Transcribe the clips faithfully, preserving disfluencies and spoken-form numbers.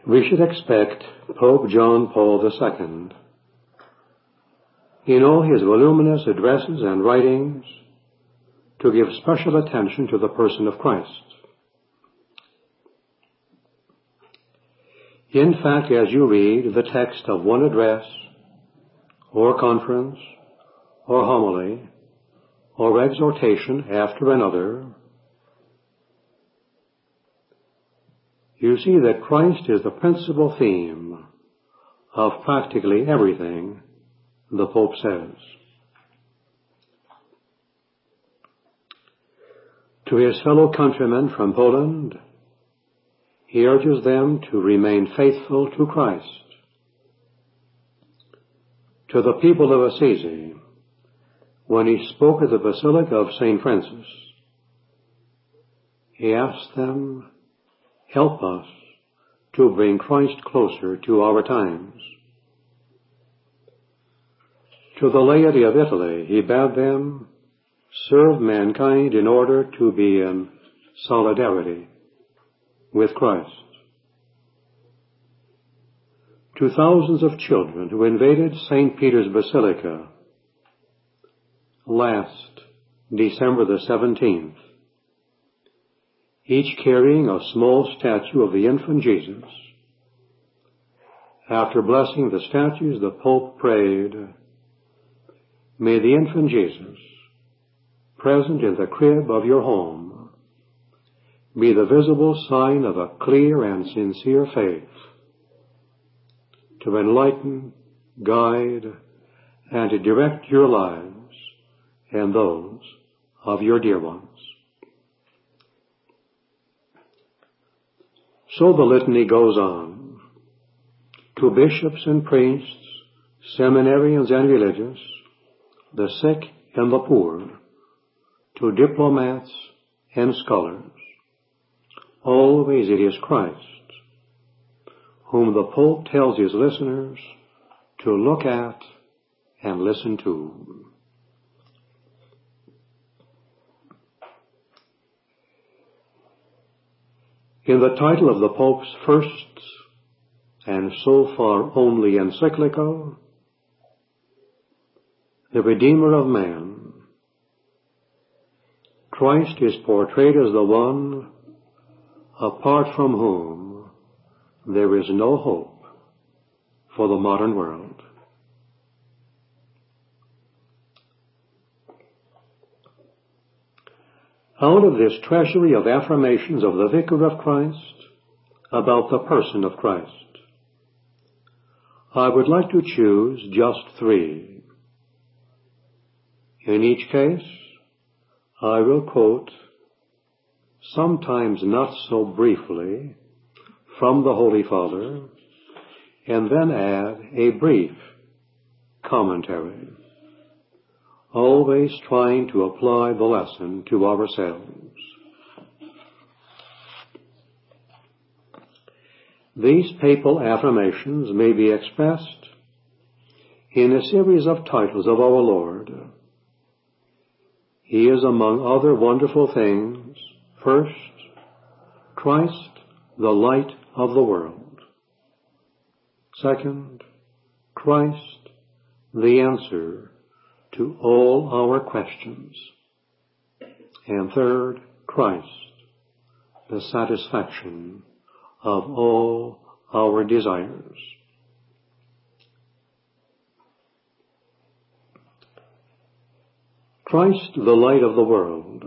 we should expect Pope John Paul the Second, in all his voluminous addresses and writings, to give special attention to the person of Christ. In fact, as you read the text of one address, or conference, or homily, or exhortation after another, you see that Christ is the principal theme of practically everything the Pope says. To his fellow countrymen from Poland, he urges them to remain faithful to Christ. To the people of Assisi, when he spoke at the Basilica of Saint Francis, he asked them, "Help us to bring Christ closer to our times." To the laity of Italy, he bade them serve mankind in order to be in solidarity with Christ. To thousands of children who invaded Saint Peter's Basilica last December the seventeenth, each carrying a small statue of the infant Jesus, after blessing the statues, the Pope prayed, "May the infant Jesus, present in the crib of your home, be the visible sign of a clear and sincere faith, to enlighten, guide, and to direct your lives and those of your dear ones." So the litany goes on. To bishops and priests, seminarians and religious, the sick and the poor, to diplomats and scholars, always it is Christ, whom the Pope tells his listeners to look at and listen to. In the title of the Pope's first and so far only encyclical, the Redeemer of Man, Christ is portrayed as the one apart from whom there is no hope for the modern world. Out of this treasury of affirmations of the Vicar of Christ about the person of Christ, I would like to choose just three. In each case, I will quote, sometimes not so briefly, from the Holy Father, and then add a brief commentary, always trying to apply the lesson to ourselves. These papal affirmations may be expressed in a series of titles of our Lord. He is, among other wonderful things, first, Christ, the light of the world. Second, Christ, the answer to all our questions. And third, Christ, the satisfaction of all our desires. Christ, the light of the world.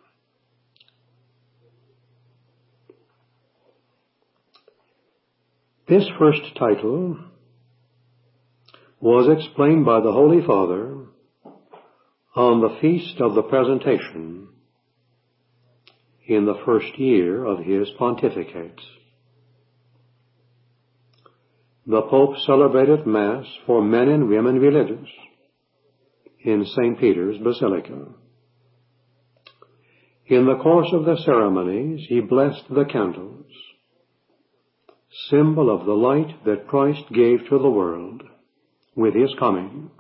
This first title was explained by the Holy Father on the Feast of the Presentation in the first year of his pontificate. The Pope celebrated Mass for men and women religious in Saint Peter's Basilica. In the course of the ceremonies, he blessed the candles, symbol of the light that Christ gave to the world with his coming.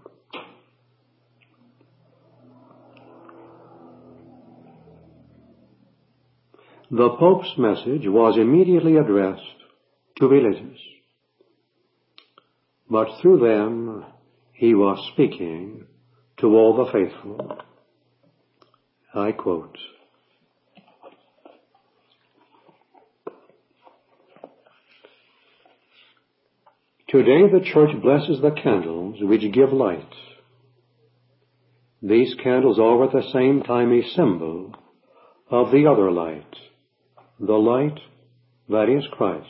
The Pope's message was immediately addressed to religious. But through them he was speaking to all the faithful. I quote, "Today the church blesses the candles which give light. These candles are at the same time a symbol of the other light, the light that is Christ.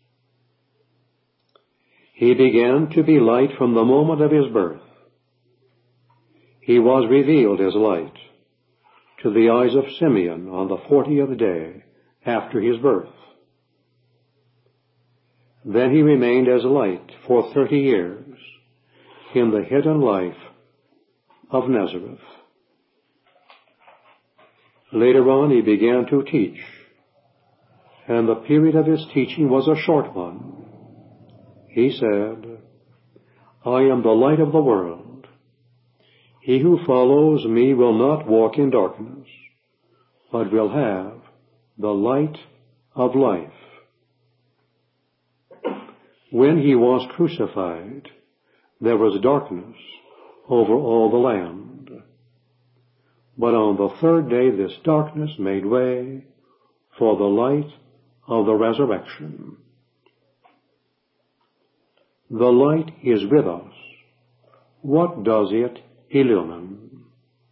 He began to be light from the moment of his birth. He was revealed as light to the eyes of Simeon on the fortieth day after his birth. Then he remained as light for thirty years in the hidden life of Nazareth. Later on he began to teach, and the period of his teaching was a short one. He said, 'I am the light of the world. He who follows me will not walk in darkness, but will have the light of life.' When he was crucified, there was darkness over all the land. But on the third day this darkness made way for the light of the resurrection. The light is with us. What does it illumine?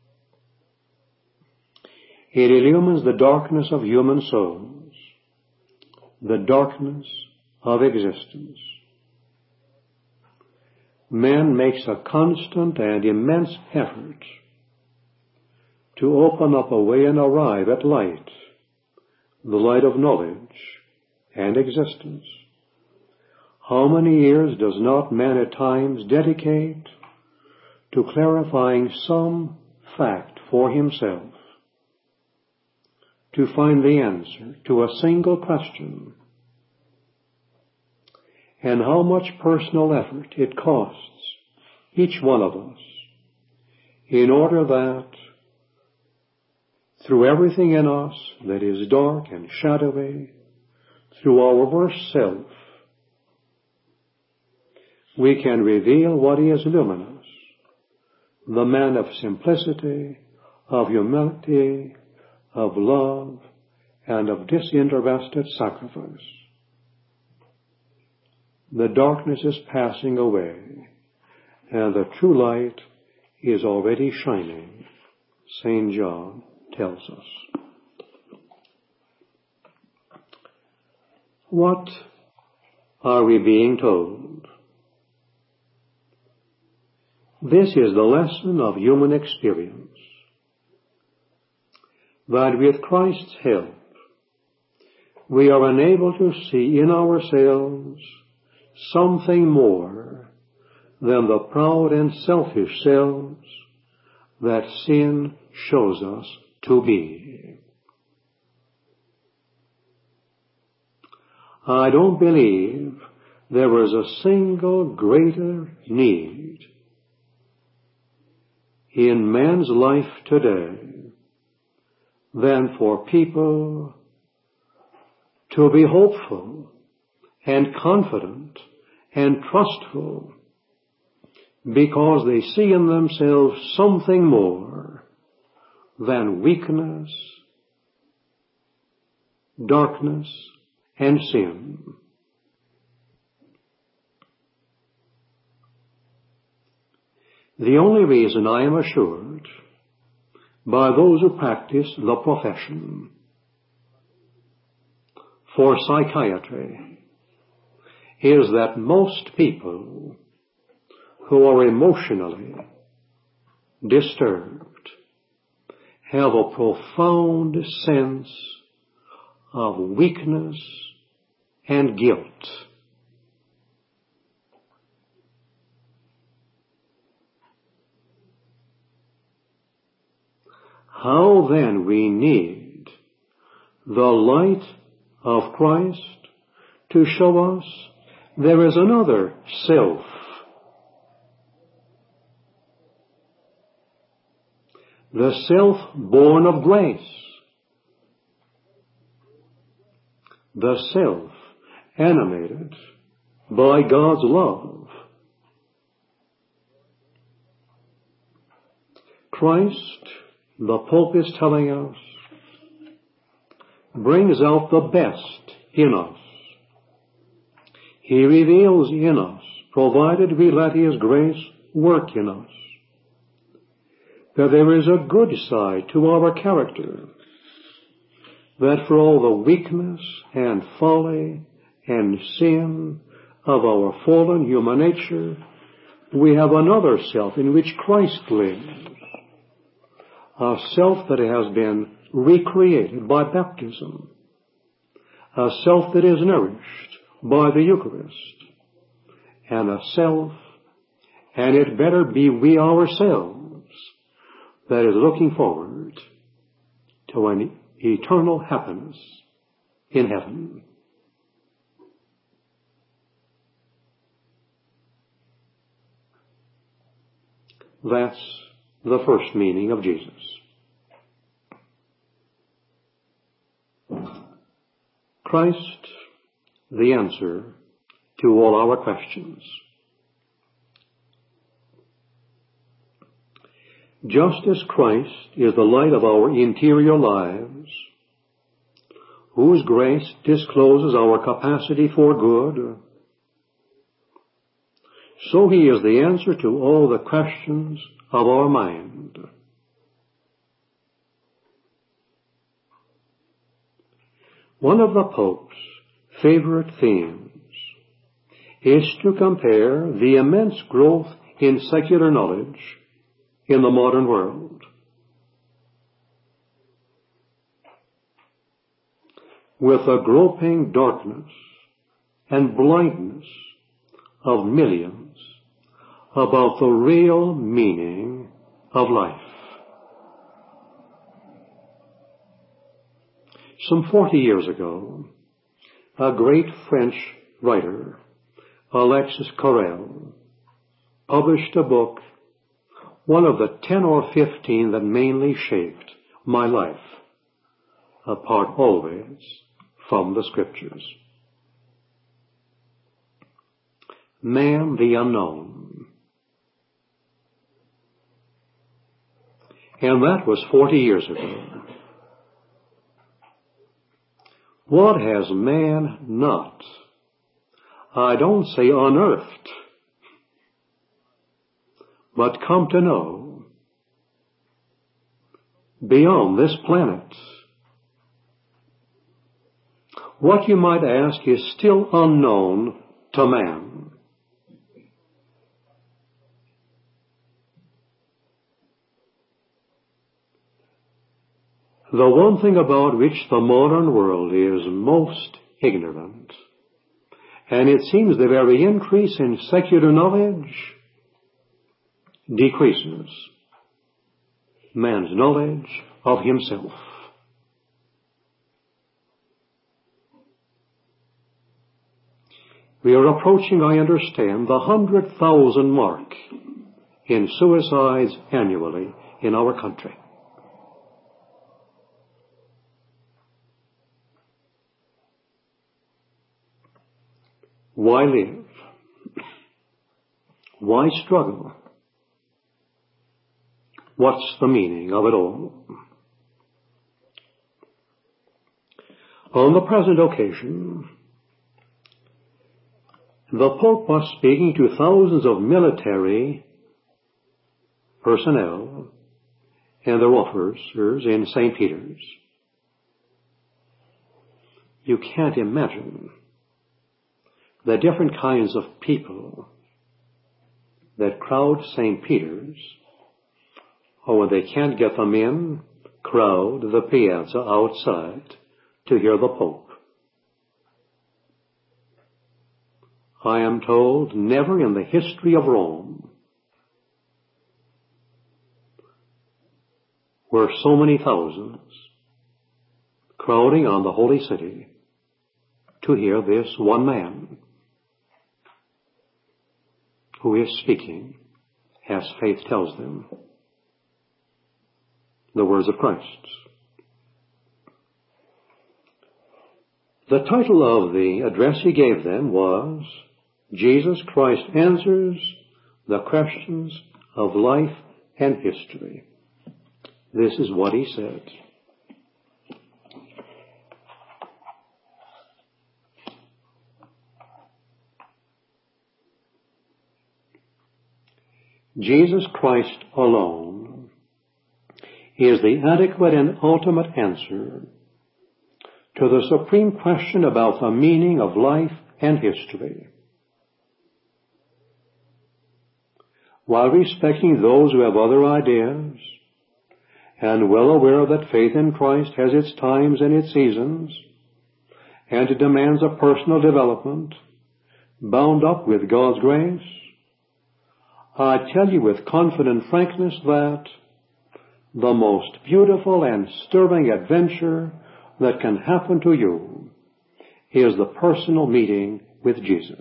It illumines the darkness of human souls, the darkness of existence. Man makes a constant and immense effort to open up a way and arrive at light, the light of knowledge and existence. How many years does not man at times dedicate to clarifying some fact for himself, to find the answer to a single question? And how much personal effort it costs each one of us in order that through everything in us that is dark and shadowy, through our worst self, we can reveal what is luminous, the man of simplicity, of humility, of love, and of disinterested sacrifice. The darkness is passing away, and the true light is already shining, Saint John tells us. What are we being told? This is the lesson of human experience, that with Christ's help, we are unable to see in ourselves something more than the proud and selfish selves that sin shows us to be. I don't believe there is a single greater need in man's life today than for people to be hopeful and confident and trustful because they see in themselves something more than weakness, darkness, and sin. The only reason I am assured by those who practice the profession for psychiatry is that most people who are emotionally disturbed have a profound sense of weakness and guilt. How then we need the light of Christ to show us there is another self. The self born of grace. The self animated by God's love. Christ, the Pope is telling us, brings out the best in us. He reveals in us, provided we let His grace work in us, that there is a good side to our character, that for all the weakness and folly and sin of our fallen human nature, we have another self in which Christ lives, a self that has been recreated by baptism, a self that is nourished by the Eucharist, and a self, and it better be we ourselves, that is looking forward to an eternal happiness in heaven. That's the first meaning of Jesus. Christ, the answer to all our questions. Just as Christ is the light of our interior lives, whose grace discloses our capacity for good, so He is the answer to all the questions of our mind. One of the Pope's favorite themes is to compare the immense growth in secular knowledge in the modern world with the groping darkness and blindness of millions about the real meaning of life. Some forty years ago, a great French writer, Alexis Carrel, published a book, one of the ten or fifteen that mainly shaped my life, apart always from the Scriptures. Man the Unknown. And that was forty years ago. What has man not, I don't say unearthed, but come to know beyond this planet? What you might ask is still unknown to man. The one thing about which the modern world is most ignorant, and it seems the very increase in secular knowledge decreases man's knowledge of himself. We are approaching, I understand, the hundred thousand mark in suicides annually in our country. Why live? Why struggle? What's the meaning of it all? On the present occasion, the Pope was speaking to thousands of military personnel and their officers in Saint Peter's. You can't imagine the different kinds of people that crowd Saint Peter's, or when they can't get them in, crowd the piazza outside to hear the Pope. I am told never in the history of Rome were so many thousands crowding on the holy city to hear this one man who is speaking, as faith tells them, the words of Christ. The title of the address he gave them was, Jesus Christ Answers the Questions of Life and History. This is what he said. Jesus Christ alone is the adequate and ultimate answer to the supreme question about the meaning of life and history. While respecting those who have other ideas, and well aware that faith in Christ has its times and its seasons, and it demands a personal development, bound up with God's grace, I tell you with confident frankness that the most beautiful and stirring adventure that can happen to you is the personal meeting with Jesus,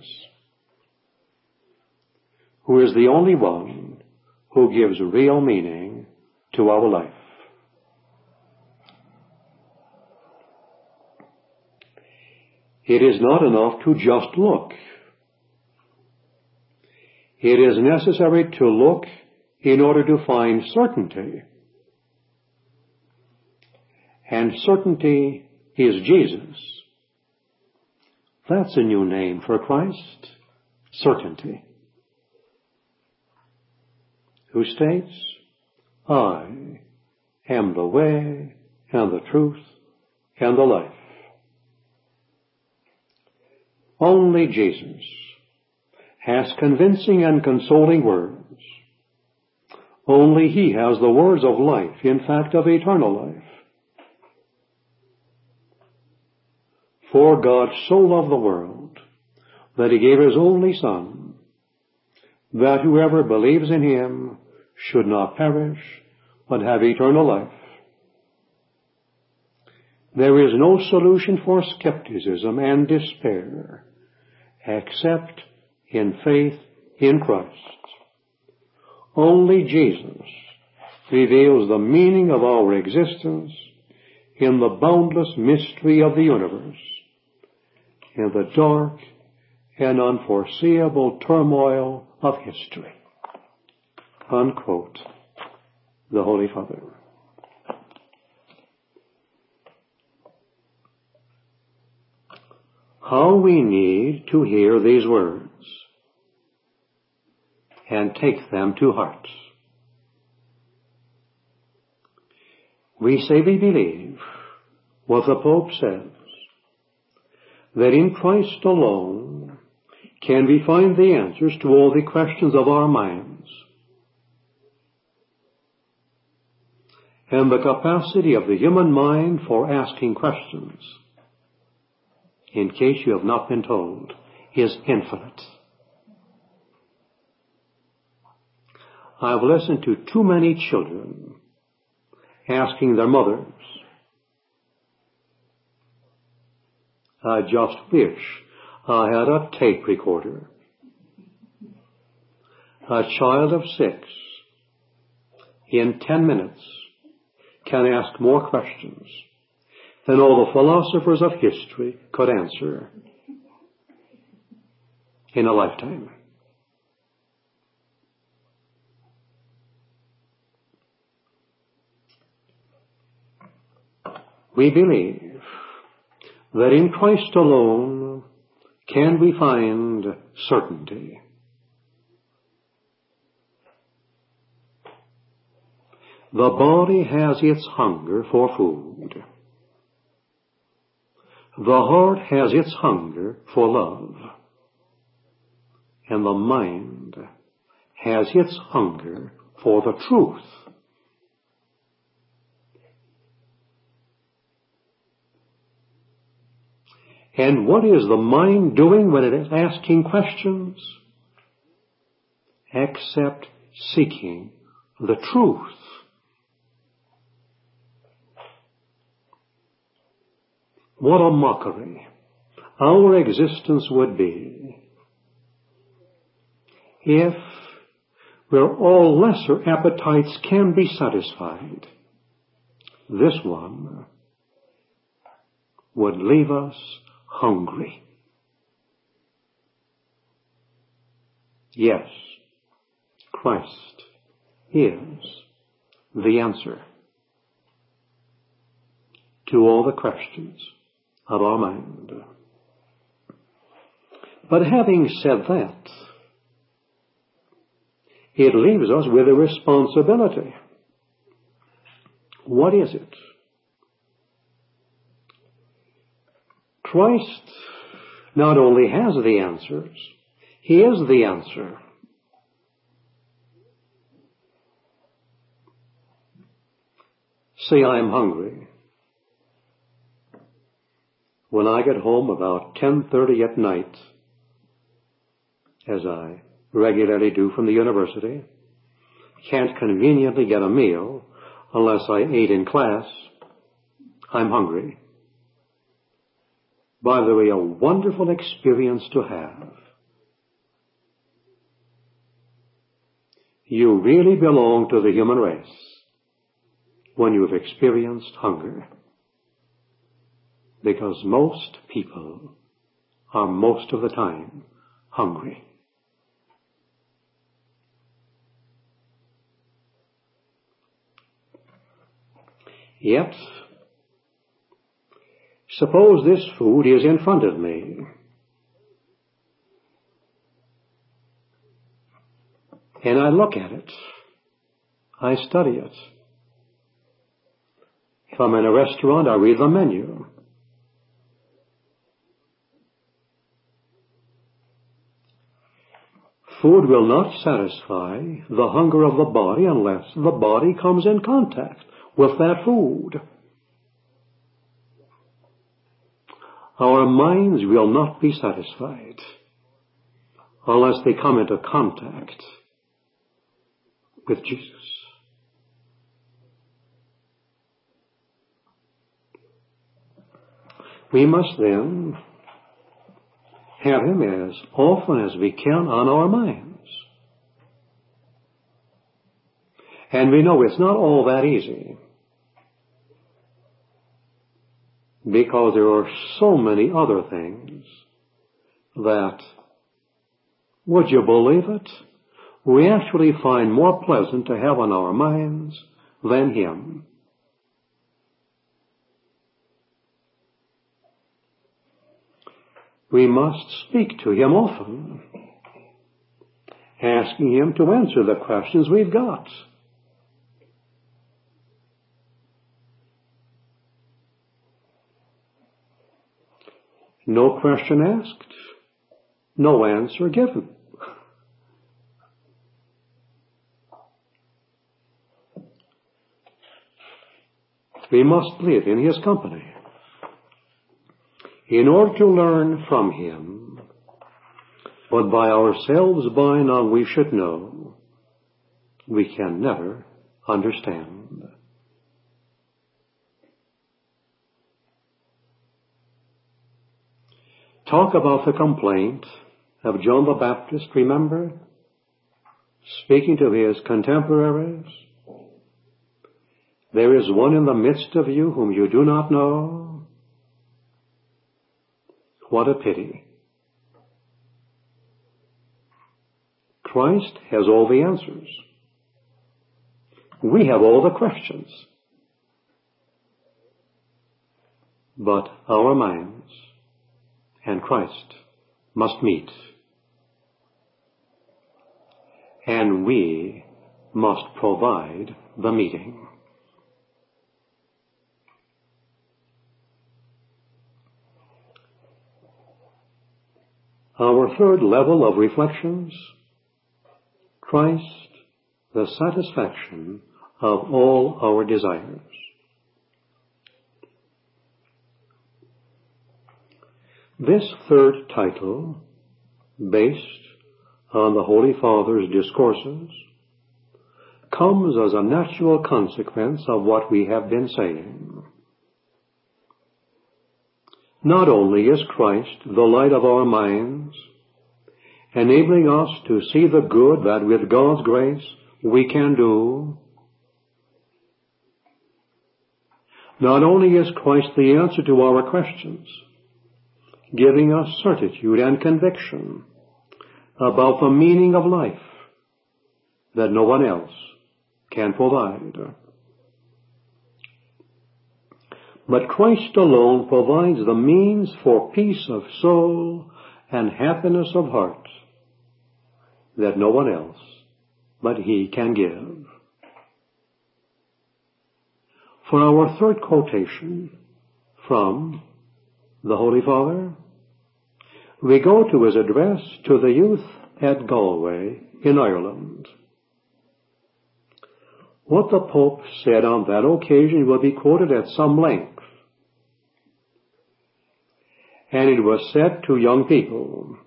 who is the only one who gives real meaning to our life. It is not enough to just look. It is necessary to look in order to find certainty. And certainty is Jesus. That's a new name for Christ. Certainty. Who states, I am the way and the truth and the life. Only Jesus has convincing and consoling words. Only he has the words of life, in fact of eternal life. For God so loved the world that he gave his only Son, that whoever believes in him should not perish, but have eternal life. There is no solution for skepticism and despair except in faith in Christ. Only Jesus reveals the meaning of our existence in the boundless mystery of the universe, in the dark and unforeseeable turmoil of history. Unquote. The Holy Father. How we need to hear these words and take them to heart. We say we believe what the Pope says, that in Christ alone can we find the answers to all the questions of our minds, and the capacity of the human mind for asking questions, in case you have not been told, is infinite. I've listened to too many children asking their mothers, I just wish I had a tape recorder. A child of six, in ten minutes, can ask more questions than all the philosophers of history could answer in a lifetime. We believe that in Christ alone can we find certainty. The body has its hunger for food. The heart has its hunger for love. And the mind has its hunger for the truth. And what is the mind doing when it is asking questions? Except seeking the truth. What a mockery our existence would be if, where all lesser appetites can be satisfied, this one would leave us hungry. Yes, Christ is the answer to all the questions of our mind. But having said that, it leaves us with a responsibility. What is it? Christ not only has the answers, He is the answer. Say, I'm hungry. When I get home about ten thirty at night, as I regularly do from the university, can't conveniently get a meal unless I ate in class, I'm hungry. By the way, a wonderful experience to have. You really belong to the human race when you've experienced hunger. Because most people are most of the time hungry. Yet, suppose this food is in front of me. And I look at it. I study it. If I'm in a restaurant, I read the menu. Food will not satisfy the hunger of the body unless the body comes in contact with that food. Our minds will not be satisfied unless they come into contact with Jesus. We must then have Him as often as we can on our minds. And we know it's not all that easy, because there are so many other things that, would you believe it, we actually find more pleasant to have on our minds than Him. We must speak to Him often, asking Him to answer the questions we've got. No question asked, no answer given. We must live in His company in order to learn from Him, but by ourselves by now we should know we can never understand. Talk about the complaint of John the Baptist, remember? Speaking to his contemporaries, there is one in the midst of you whom you do not know. What a pity. Christ has all the answers. We have all the questions. But our minds and Christ must meet. And we must provide the meeting. Our third level of reflections, Christ, the satisfaction of all our desires. This third title, based on the Holy Father's discourses, comes as a natural consequence of what we have been saying. Not only is Christ the light of our minds, enabling us to see the good that with God's grace we can do, not only is Christ the answer to our questions, giving us certitude and conviction about the meaning of life that no one else can provide. But Christ alone provides the means for peace of soul and happiness of heart that no one else but He can give. For our third quotation from the Holy Father, we go to his address to the youth at Galway in Ireland. What the Pope said on that occasion will be quoted at some length. And it was said to young people.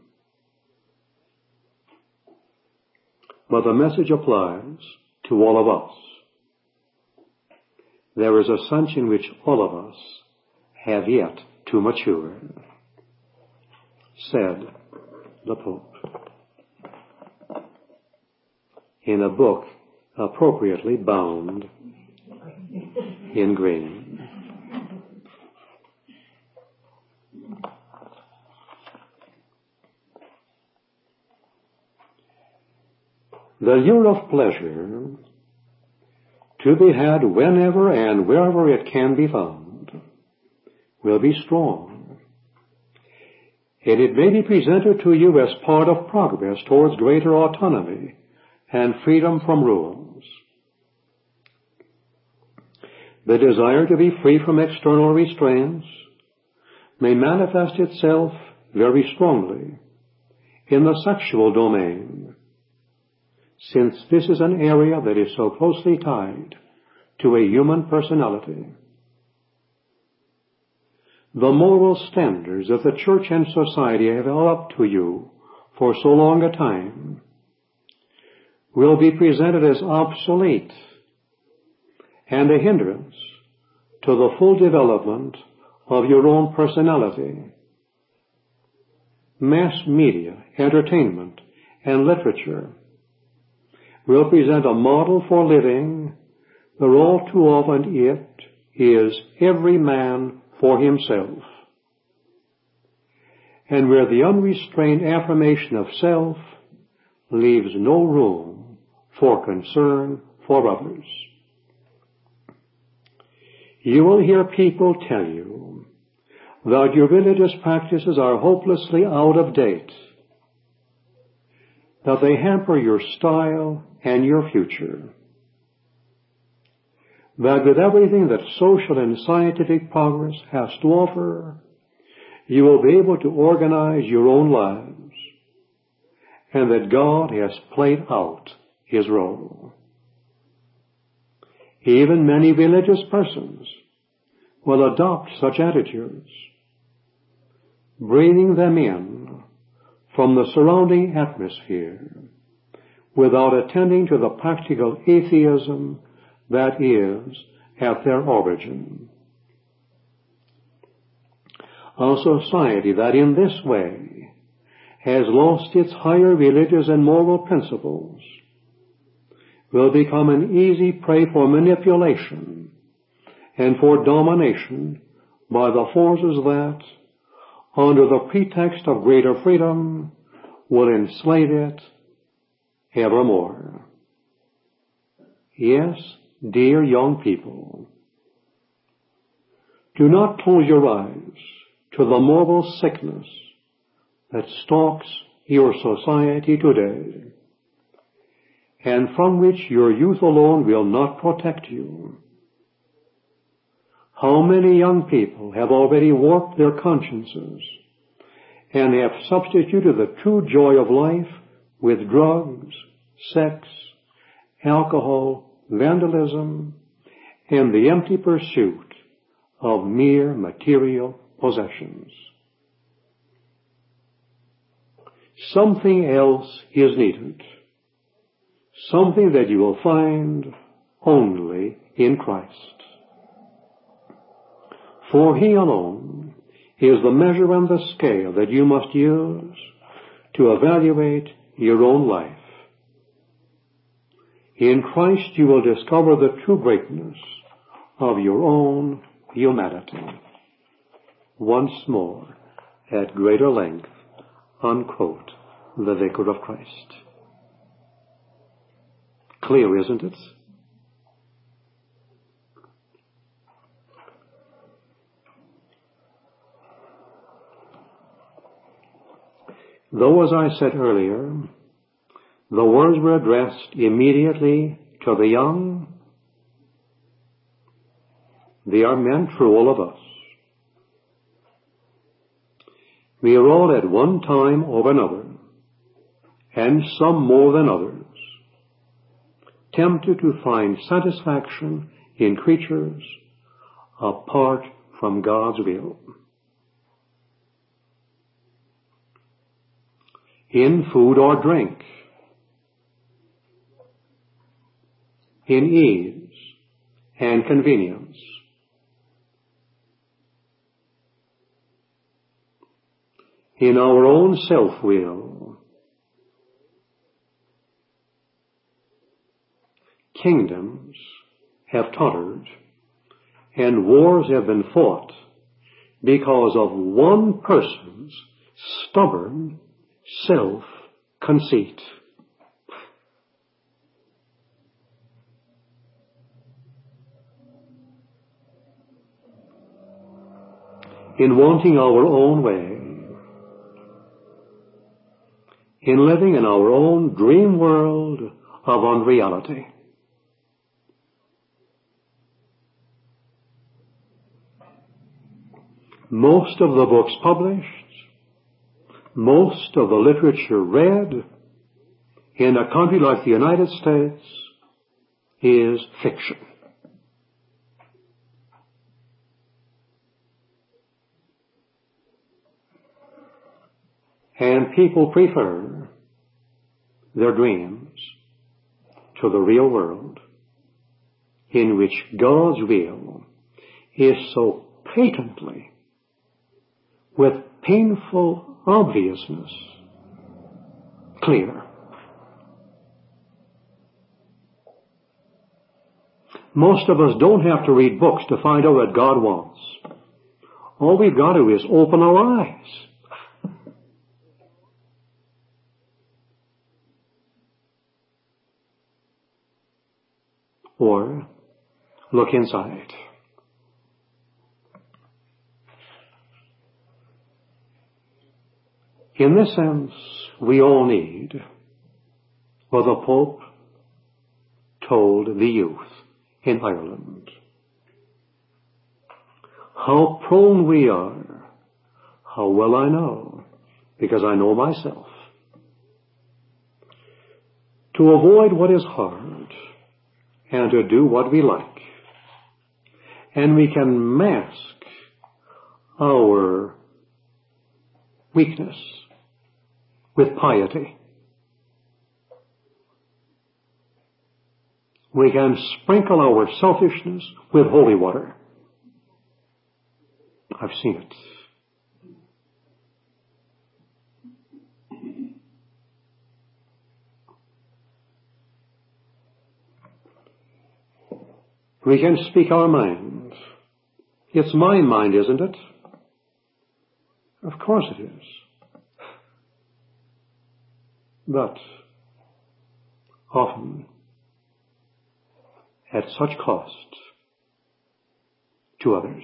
But the message applies to all of us. There is a sense in which all of us have yet to mature, said the Pope, in a book appropriately bound in green. The year of pleasure, to be had whenever and wherever it can be found, will be strong. And it may be presented to you as part of progress towards greater autonomy and freedom from rules. The desire to be free from external restraints may manifest itself very strongly in the sexual domain, since this is an area that is so closely tied to a human personality. The moral standards that the Church and society have held up to you for so long a time will be presented as obsolete and a hindrance to the full development of your own personality. Mass media, entertainment, and literature will present a model for living where all too often it is every man for himself, and where the unrestrained affirmation of self leaves no room for concern for others. You will hear people tell you that your religious practices are hopelessly out of date, that they hamper your style and your future, that with everything that social and scientific progress has to offer, you will be able to organize your own lives, and that God has played out His role. Even many religious persons will adopt such attitudes, bringing them in from the surrounding atmosphere without attending to the practical atheism that is at their origin. A society that in this way has lost its higher religious and moral principles will become an easy prey for manipulation and for domination by the forces that, under the pretext of greater freedom, will enslave it evermore. Yes, dear young people, do not close your eyes to the moral sickness that stalks your society today, and from which your youth alone will not protect you. How many young people have already warped their consciences and have substituted the true joy of life with drugs, sex, alcohol, vandalism, and the empty pursuit of mere material possessions. Something else is needed, something that you will find only in Christ. For He alone is the measure and the scale that you must use to evaluate your own life. In Christ you will discover the true greatness of your own humanity. Once more, at greater length, unquote, the Vicar of Christ. Clear, isn't it? Though, as I said earlier, the words were addressed immediately to the young, they are meant for all of us. We are all at one time or another, and some more than others, tempted to find satisfaction in creatures apart from God's will. In food or drink, in ease and convenience, in our own self-will. Kingdoms have tottered and wars have been fought because of one person's stubborn self-conceit. In wanting our own way, in living in our own dream world of unreality. Most of the books published, most of the literature read in a country like the United States is fiction. And people prefer their dreams to the real world in which God's will is so patently, with painful obviousness, clear. Most of us don't have to read books to find out what God wants. All we've got to do is open our eyes. Or look inside. In this sense, we all need what the Pope told the youth in Ireland. How prone we are, how well I know, because I know myself, to avoid what is hard and to do what we like. And we can mask our weakness with piety. We can sprinkle our selfishness with holy water. I've seen it. We can speak our mind. It's my mind, isn't it? Of course it is. But often at such cost to others.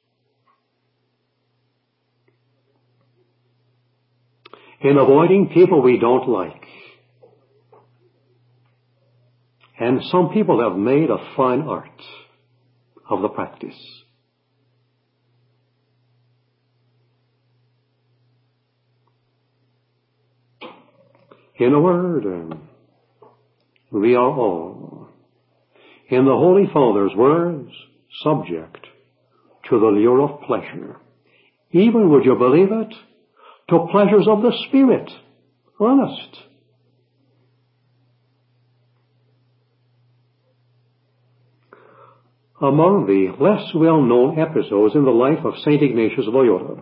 In avoiding people we don't like. And some people have made a fine art of the practice. In a word, we are all, in the Holy Father's words, subject to the lure of pleasure. Even, would you believe it, to pleasures of the Spirit. Honest. Among the less well-known episodes in the life of Saint Ignatius of Loyola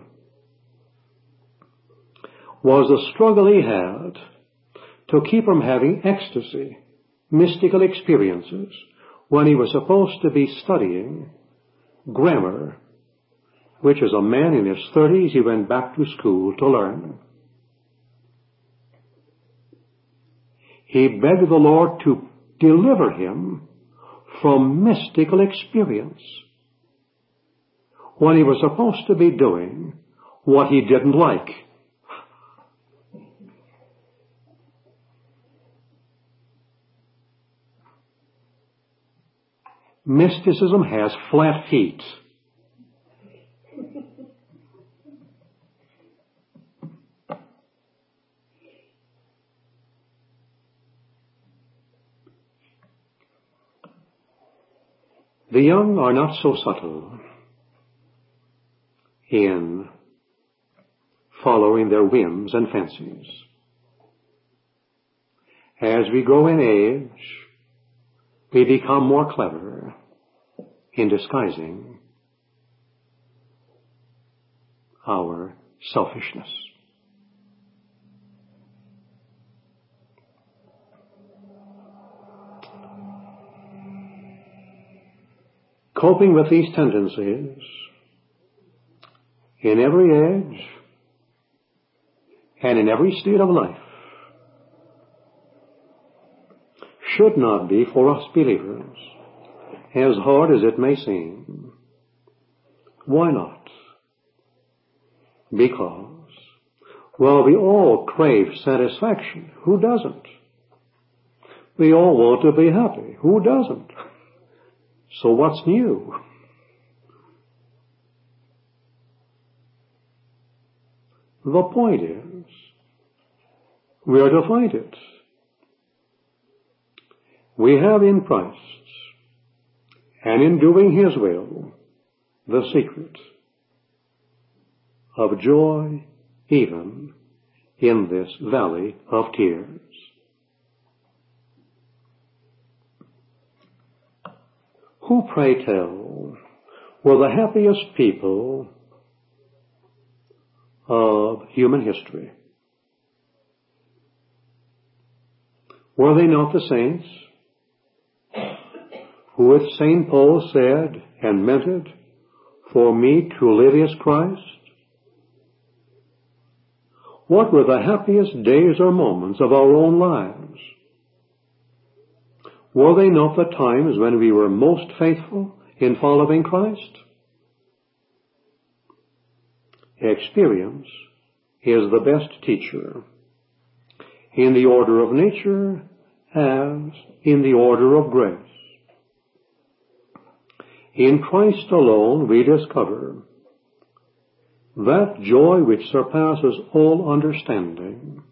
was the struggle he had to keep from having ecstasy, mystical experiences, when he was supposed to be studying grammar which as a man in his thirties he went back to school to learn. He begged the Lord to deliver him from mystical experience when he was supposed to be doing what he didn't like. Mysticism has flat feet. The young are not so subtle in following their whims and fancies. As we grow in age, we become more clever in disguising our selfishness. Coping with these tendencies in every age and in every state of life should not be for us believers as hard as it may seem. Why not? Because, well, we all crave satisfaction. Who doesn't? We all want to be happy. Who doesn't? So what's new? The point is, we are to find it. We have in Christ, and in doing His will, the secret of joy even in this valley of tears. Who, pray tell, were the happiest people of human history? Were they not the saints who, with Saint Paul said and meant it, for me to live is Christ? What were the happiest days or moments of our own lives? Were they not the times when we were most faithful in following Christ? Experience is the best teacher, in the order of nature as in the order of grace. In Christ alone we discover that joy which surpasses all understanding,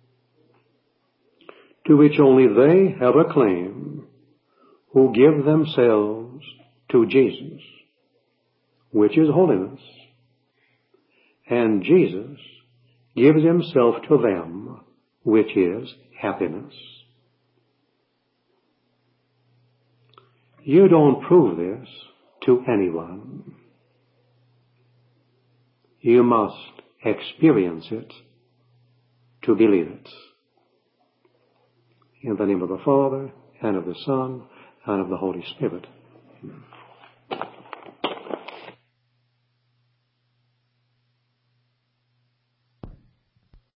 to which only they have a claim who give themselves to Jesus, which is holiness, and Jesus gives Himself to them, which is happiness. You don't prove this to anyone. You must experience it to believe it. In the name of the Father, and of the Son, and of the Holy Spirit.